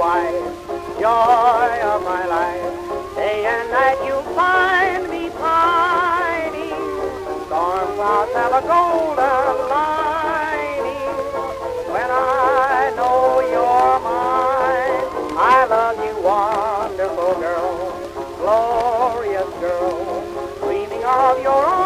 wife, joy of my life. Day and night you'll find me pining. Storm clouds have a golden lining. When I know you're mine, I love you, wonderful girl, glorious girl, dreaming of your own.